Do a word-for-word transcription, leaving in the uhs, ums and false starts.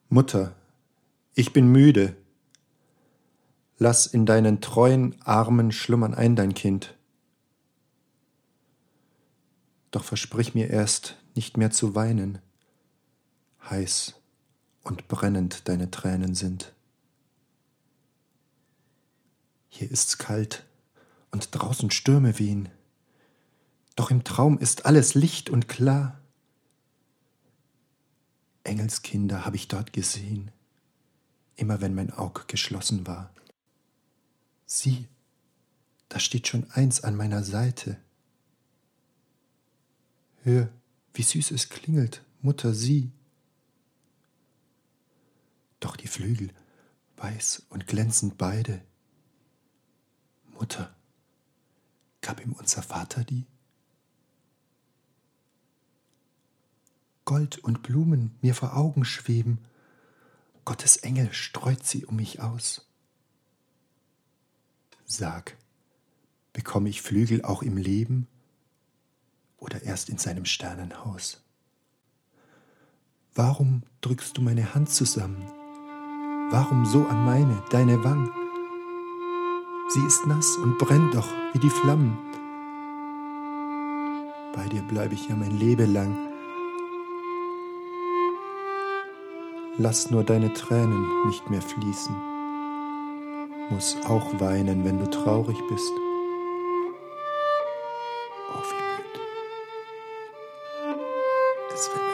Mutter, ich bin müde. Lass in deinen treuen Armen schlummern ein dein Kind. Doch versprich mir erst, nicht mehr zu weinen. Heiß und brennend deine Tränen sind. Hier ist's kalt und draußen Stürme wehen. Doch im Traum ist alles licht und klar. Engelskinder hab ich dort gesehen, immer wenn mein Aug geschlossen war. Sieh, da steht schon eins an meiner Seite. Hör, wie süß es klingelt, Mutter, sieh. Doch die Flügel, weiß und glänzend beide. Mutter, gab ihm unser Vater die? Gold und Blumen mir vor Augen schweben, Gottes Engel streut sie um mich aus. Sag, bekomme ich Flügel auch im Leben oder erst in seinem Sternenhaus? Warum drückst du meine Hand zusammen? Warum so an meine, deine Wang? Sie ist nass und brennt doch wie die Flammen. Bei dir bleibe ich ja mein Leben lang. Lass nur deine Tränen nicht mehr fließen. Muss auch weinen, wenn du traurig bist. Oh, wie müd. Es wird